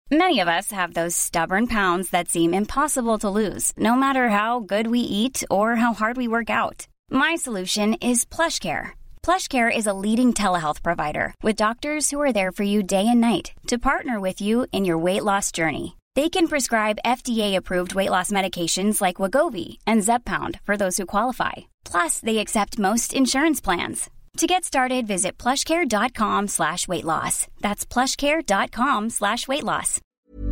Many of us have those stubborn pounds that seem impossible to lose, no matter how good we eat or how hard we work out. My solution is PlushCare. PlushCare is a leading telehealth provider with doctors who are there for you day and night to partner with you in your weight loss journey. They can prescribe FDA-approved weight loss medications like Wegovy and Zepbound for those who qualify. Plus, they accept most insurance plans. To get started, visit plushcare.com/weightloss. That's plushcare.com/weightloss.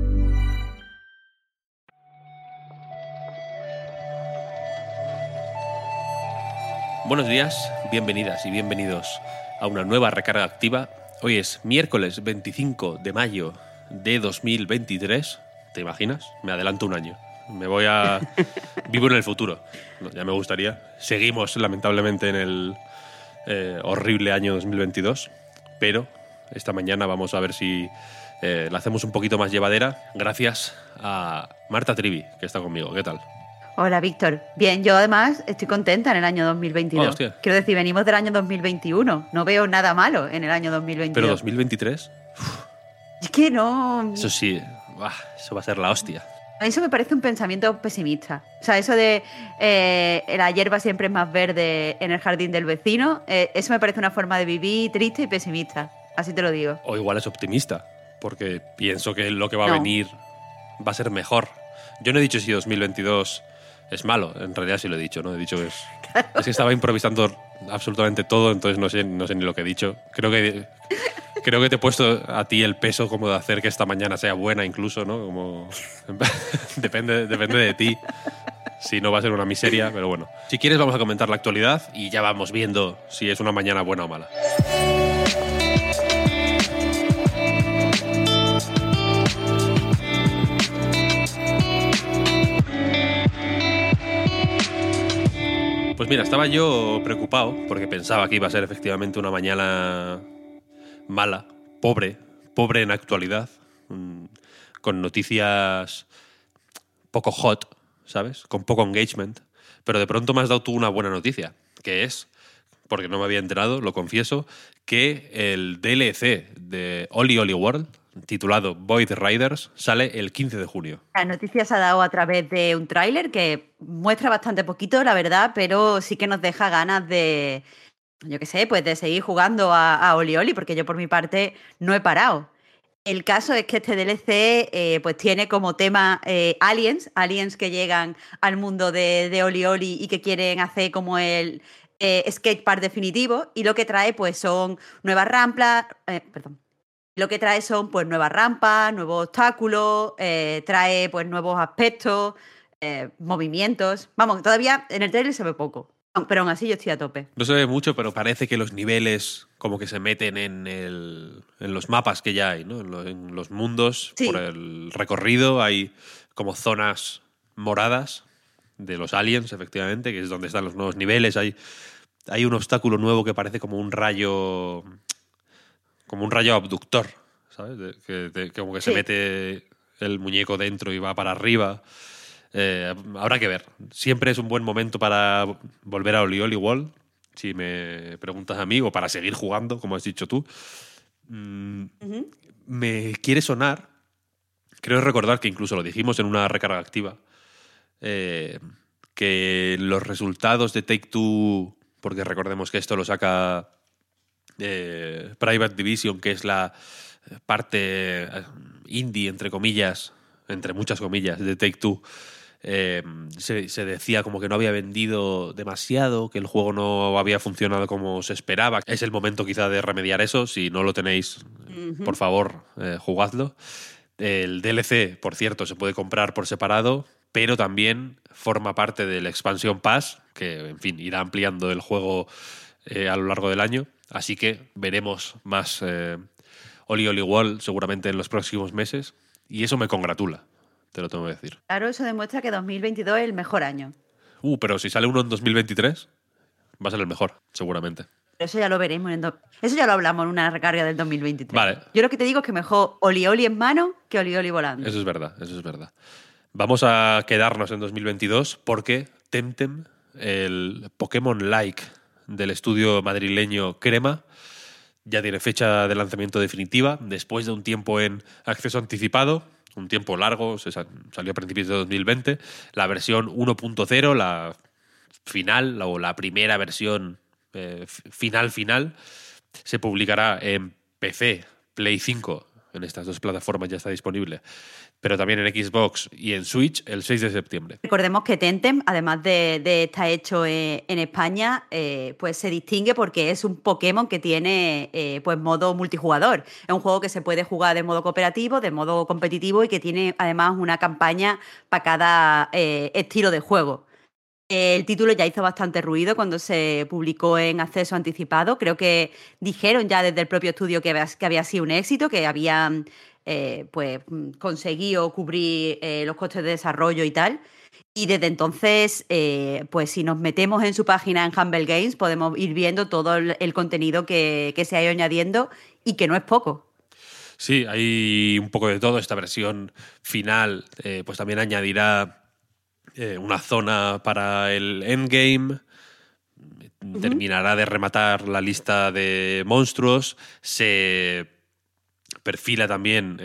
Buenos días, bienvenidas y bienvenidos a una nueva recarga activa. Hoy es miércoles 25 de mayo de 2023. ¿Te imaginas? Me adelanto un año. Vivo en el futuro. No, ya me gustaría. Seguimos, lamentablemente, en el horrible año 2022, pero esta mañana vamos a ver si la hacemos un poquito más llevadera gracias a Marta Trivi, que está conmigo. ¿Qué tal? Hola, Víctor. Bien, yo además estoy contenta en el año 2022. Oh, hostia. Quiero decir, venimos del año 2021. No veo nada malo en el año 2022. Pero 2023... Es que no... Eso sí, eso va a ser la hostia. A eso me parece un pensamiento pesimista. O sea, eso de la hierba siempre es más verde en el jardín del vecino, eso me parece una forma de vivir triste y pesimista. Así te lo digo. O igual es optimista, porque pienso que lo que va a venir va a ser mejor. Yo no he dicho si 2022 es malo, en realidad sí lo he dicho, ¿no? He dicho que es... Claro. Es que estaba improvisando absolutamente todo, entonces no sé ni lo que he dicho. Creo que te he puesto a ti el peso como de hacer que esta mañana sea buena incluso, ¿no? Como depende de ti. Si no va a ser una miseria, pero bueno. Si quieres vamos a comentar la actualidad y ya vamos viendo si es una mañana buena o mala. Pues mira, estaba yo preocupado porque pensaba que iba a ser efectivamente una mañana mala, pobre en actualidad, con noticias poco hot, ¿sabes? Con poco engagement. Pero de pronto me has dado tú una buena noticia, que es, porque no me había enterado, lo confieso, que el DLC de Oli Oli World, titulado Void Riders, sale el 15 de junio. La noticia se ha dado a través de un tráiler que muestra bastante poquito, la verdad, pero sí que nos deja ganas de... yo qué sé, pues de seguir jugando a Oli Oli, porque yo por mi parte no he parado. El caso es que este DLC pues tiene como tema aliens que llegan al mundo de Oli Oli y que quieren hacer como el skatepark definitivo, y lo que trae pues son nuevas rampas, nuevas rampas, nuevos obstáculos, trae pues nuevos aspectos, movimientos. Vamos, todavía en el trailer se ve poco. Pero aún así yo estoy a tope. No se ve mucho, pero parece que los niveles como que se meten en los mapas que ya hay, ¿no? En los mundos, sí. Por el recorrido hay como zonas moradas de los aliens, efectivamente, que es donde están los nuevos niveles. Hay un obstáculo nuevo que parece como un rayo abductor, ¿sabes? Como que se mete el muñeco dentro y va para arriba. Habrá que ver. Siempre es un buen momento para volver a Oli Oli World, si me preguntas a mí, o para seguir jugando, como has dicho tú. Me quiere sonar, creo recordar que incluso lo dijimos en una recarga activa, que los resultados de Take-Two, porque recordemos que esto lo saca Private Division, que es la parte indie, entre muchas comillas, de Take-Two, se decía como que no había vendido demasiado, que el juego no había funcionado como se esperaba. Es el momento quizá de remediar eso. Si no lo tenéis, por favor, jugadlo. El DLC, por cierto, se puede comprar por separado, pero también forma parte del Expansion Pass, que, en fin, irá ampliando el juego a lo largo del año. Así que veremos más Oli Oli World seguramente en los próximos meses, y eso me congratula. Te lo tengo que decir. Claro, eso demuestra que 2022 es el mejor año. Pero si sale uno en 2023, va a ser el mejor, seguramente. Pero eso ya lo veremos. Eso ya lo hablamos en una recarga del 2023. Vale. Yo lo que te digo es que mejor Oli Oli en mano que Oli Oli volando. Eso es verdad. Vamos a quedarnos en 2022 porque Temtem, el Pokémon-like del estudio madrileño Crema, ya tiene fecha de lanzamiento definitiva, después de un tiempo en acceso anticipado, un tiempo largo, salió a principios de 2020. La versión 1.0, la final, o la primera versión final, se publicará en PC, Play 5, en estas dos plataformas ya está disponible, pero también en Xbox y en Switch el 6 de septiembre. Recordemos que Temtem, además de estar hecho en España, pues se distingue porque es un Pokémon que tiene pues modo multijugador. Es un juego que se puede jugar de modo cooperativo, de modo competitivo y que tiene además una campaña para cada estilo de juego. El título ya hizo bastante ruido cuando se publicó en acceso anticipado. Creo que dijeron ya desde el propio estudio que había sido un éxito, que habían pues conseguido cubrir los costes de desarrollo y tal. Y desde entonces, pues si nos metemos en su página en Humble Games, podemos ir viendo todo el contenido que se ha ido añadiendo y que no es poco. Sí, hay un poco de todo. Esta versión final pues también añadirá una zona para el endgame, terminará de rematar la lista de monstruos, se perfila también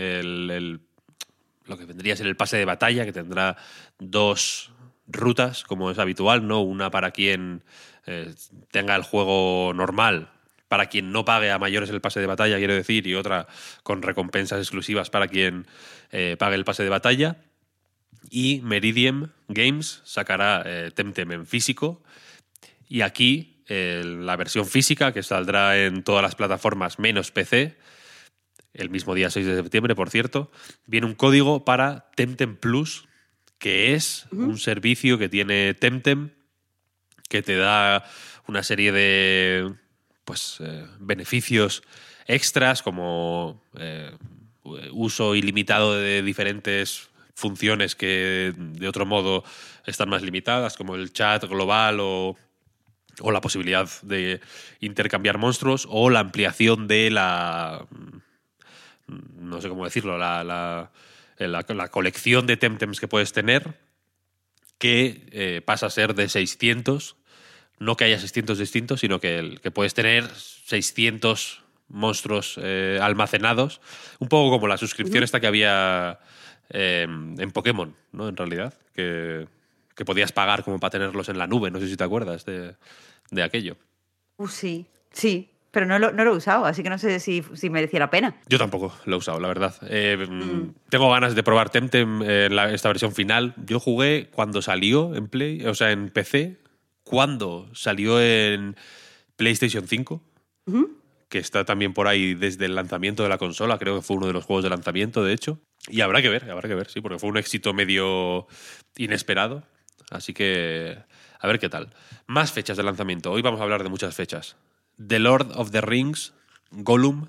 lo que vendría a ser el pase de batalla, que tendrá 2 rutas, como es habitual, ¿no? Una para quien tenga el juego normal, para quien no pague a mayores el pase de batalla, quiero decir, y otra con recompensas exclusivas para quien pague el pase de batalla. Y Meridian Games sacará Temtem en físico. Y aquí la versión física, que saldrá en todas las plataformas menos PC, el mismo día 6 de septiembre, por cierto, viene un código para Temtem Plus, que es un servicio que tiene Temtem, que te da una serie de beneficios extras, como uso ilimitado de diferentes funciones que de otro modo están más limitadas, como el chat global o la posibilidad de intercambiar monstruos, o la ampliación de no sé cómo decirlo, la colección de Temtems que puedes tener, que pasa a ser de 600. No que haya 600 distintos, sino que puedes tener 600 monstruos almacenados, un poco como la suscripción esta que había en Pokémon, ¿no? En realidad, que podías pagar como para tenerlos en la nube. No sé si te acuerdas de aquello. Sí, pero no lo he usado, así que no sé si merecía la pena. Yo tampoco lo he usado, la verdad. Tengo ganas de probar Temtem esta versión final. Yo jugué cuando salió en Play, o sea, en PC, cuando salió en PlayStation 5, que está también por ahí desde el lanzamiento de la consola. Creo que fue uno de los juegos de lanzamiento, de hecho. Y habrá que ver, sí, porque fue un éxito medio inesperado. Así que a ver qué tal. Más fechas de lanzamiento. Hoy vamos a hablar de muchas fechas. The Lord of the Rings, Gollum,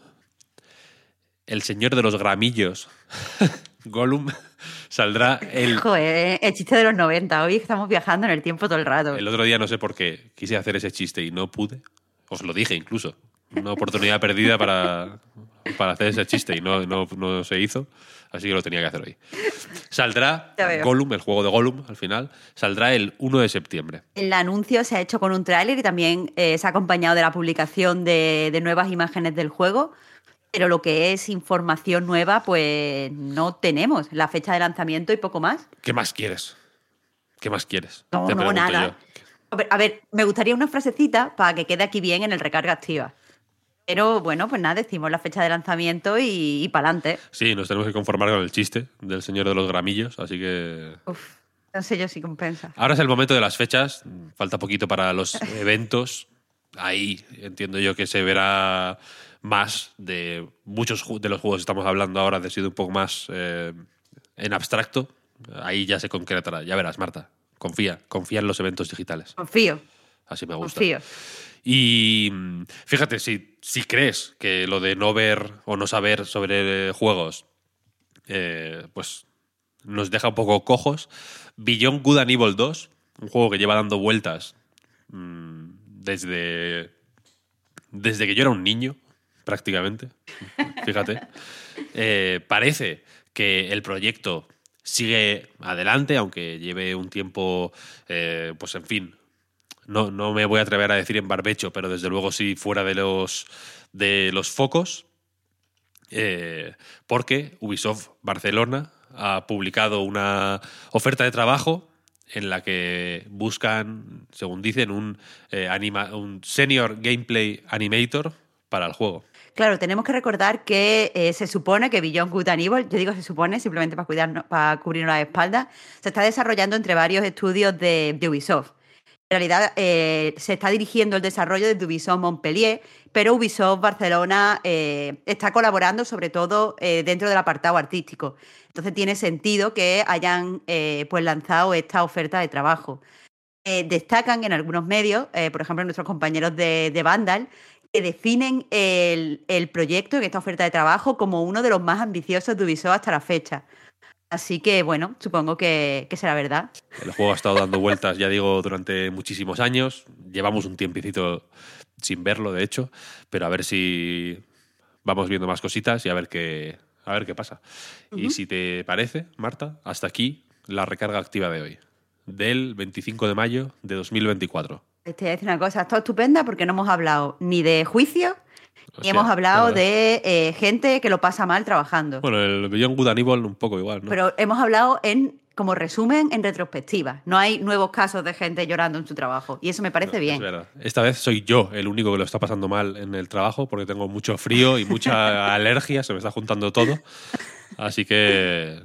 El Señor de los Gramillos, Gollum, saldrá el... Joder, el chiste de los 90. Hoy estamos viajando en el tiempo todo el rato. El otro día no sé por qué quise hacer ese chiste y no pude. Os lo dije incluso. Una oportunidad perdida para hacer ese chiste y no se hizo. Así que lo tenía que hacer hoy. Saldrá Gollum, el juego de Gollum, al final, saldrá el 1 de septiembre. El anuncio se ha hecho con un tráiler y también se ha acompañado de la publicación de nuevas imágenes del juego, pero lo que es información nueva, pues no tenemos. La fecha de lanzamiento y poco más. ¿Qué más quieres? No, nada. A ver, me gustaría una frasecita para que quede aquí bien en el recarga activa. Pero bueno, pues nada, decimos la fecha de lanzamiento y para adelante. Sí, nos tenemos que conformar con el chiste del Señor de los Gramillos, así que... Uf, no sé yo si compensa. Ahora es el momento de las fechas, falta poquito para los eventos. Ahí entiendo yo que se verá más de muchos de los juegos que estamos hablando ahora, de sido un poco más en abstracto. Ahí ya se concretará, ya verás, Marta. Confía en los eventos digitales. Confío. Así me gusta. Confío. Y fíjate, si crees que lo de no ver o no saber sobre juegos pues nos deja un poco cojos, Beyond Good and Evil 2, un juego que lleva dando vueltas desde que yo era un niño, prácticamente, fíjate, parece que el proyecto sigue adelante, aunque lleve un tiempo, pues en fin, no me voy a atrever a decir en barbecho, pero desde luego sí fuera de los de los focos, porque Ubisoft Barcelona ha publicado una oferta de trabajo en la que buscan, según dicen, un senior gameplay animator para el juego. Claro, tenemos que recordar que se supone que Beyond Good and Evil, yo digo se supone simplemente para cubrirnos la espalda, se está desarrollando entre varios estudios de Ubisoft. En realidad se está dirigiendo el desarrollo desde Ubisoft Montpellier, pero Ubisoft Barcelona está colaborando sobre todo dentro del apartado artístico. Entonces tiene sentido que hayan pues lanzado esta oferta de trabajo. Destacan en algunos medios, por ejemplo nuestros compañeros de Vandal, que definen el proyecto en esta oferta de trabajo como uno de los más ambiciosos de Ubisoft hasta la fecha. Así que, bueno, supongo que será verdad. El juego ha estado dando vueltas, ya digo, durante muchísimos años. Llevamos un tiempecito sin verlo, de hecho, pero a ver si vamos viendo más cositas y a ver qué pasa. Uh-huh. Y si te parece, Marta, hasta aquí la recarga activa de hoy, del 25 de mayo de 2024. Te voy a decir una cosa, está estupenda porque no hemos hablado ni de juicio, ni hemos hablado de gente que lo pasa mal trabajando. Bueno, el Beyond Good and Evil un poco igual, ¿no? Pero hemos hablado como resumen, en retrospectiva. No hay nuevos casos de gente llorando en su trabajo. Y eso me parece bien. Es verdad. Esta vez soy yo el único que lo está pasando mal en el trabajo porque tengo mucho frío y mucha alergia. Se me está juntando todo. Así que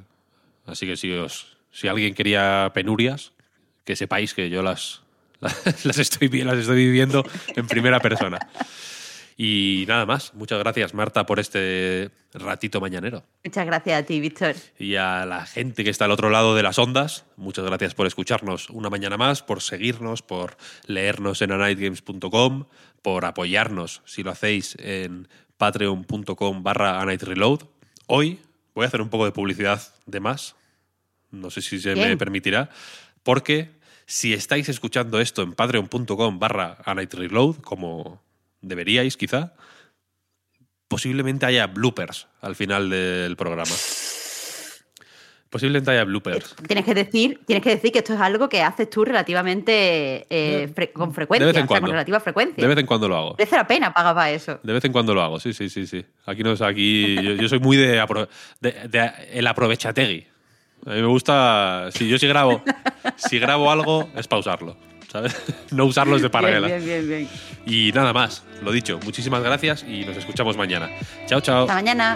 si alguien quería penurias, que sepáis que yo las estoy viviendo en primera persona. Y nada más. Muchas gracias, Marta, por este ratito mañanero. Muchas gracias a ti, Víctor. Y a la gente que está al otro lado de las ondas, muchas gracias por escucharnos una mañana más, por seguirnos, por leernos en anightgames.com, por apoyarnos, si lo hacéis, en patreon.com/anightreload. Hoy voy a hacer un poco de publicidad de más. No sé si se me permitirá, porque si estáis escuchando esto en patreon.com/anightreload, como deberíais, quizá, posiblemente haya bloopers al final del programa. Posiblemente haya bloopers. Tienes que decir que esto es algo que haces tú relativamente con frecuencia. De vez en cuando. Con relativa frecuencia. De vez en cuando lo hago. Merece la pena pagar para eso. De vez en cuando lo hago, sí. Aquí yo soy muy de el aprovechategui. A mí me gusta... Si grabo algo, es pausarlo, ¿sabes? No usarlos de paralela. Bien. Y nada más, lo dicho. Muchísimas gracias y nos escuchamos mañana. Chao. Hasta mañana.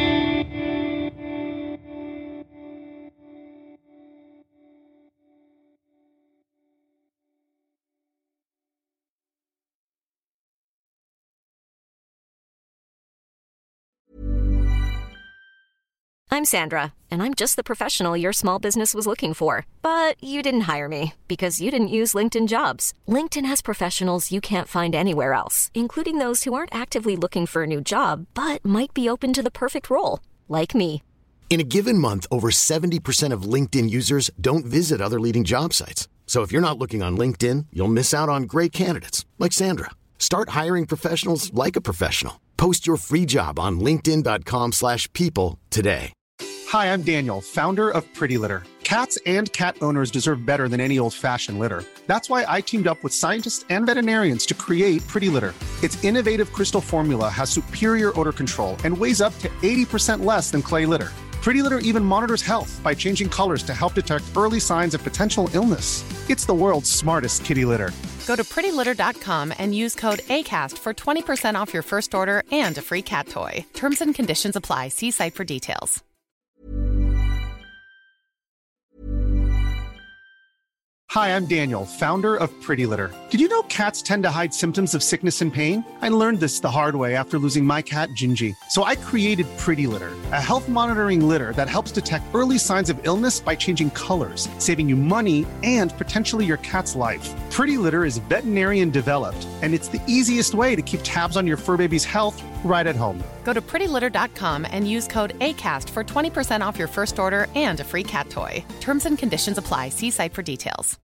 I'm Sandra, and I'm just the professional your small business was looking for. But you didn't hire me because you didn't use LinkedIn Jobs. LinkedIn has professionals you can't find anywhere else, including those who aren't actively looking for a new job, but might be open to the perfect role, like me. In a given month, over 70% of LinkedIn users don't visit other leading job sites. So if you're not looking on LinkedIn, you'll miss out on great candidates, like Sandra. Start hiring professionals like a professional. Post your free job on linkedin.com/people today. Hi, I'm Daniel, founder of Pretty Litter. Cats and cat owners deserve better than any old-fashioned litter. That's why I teamed up with scientists and veterinarians to create Pretty Litter. Its innovative crystal formula has superior odor control and weighs up to 80% less than clay litter. Pretty Litter even monitors health by changing colors to help detect early signs of potential illness. It's the world's smartest kitty litter. Go to prettylitter.com and use code ACAST for 20% off your first order and a free cat toy. Terms and conditions apply. See site for details. Hi, I'm Daniel, founder of Pretty Litter. Did you know cats tend to hide symptoms of sickness and pain? I learned this the hard way after losing my cat, Gingy. So I created Pretty Litter, a health monitoring litter that helps detect early signs of illness by changing colors, saving you money and potentially your cat's life. Pretty Litter is veterinarian developed, and it's the easiest way to keep tabs on your fur baby's health right at home. Go to prettylitter.com and use code ACAST for 20% off your first order and a free cat toy. Terms and conditions apply. See site for details.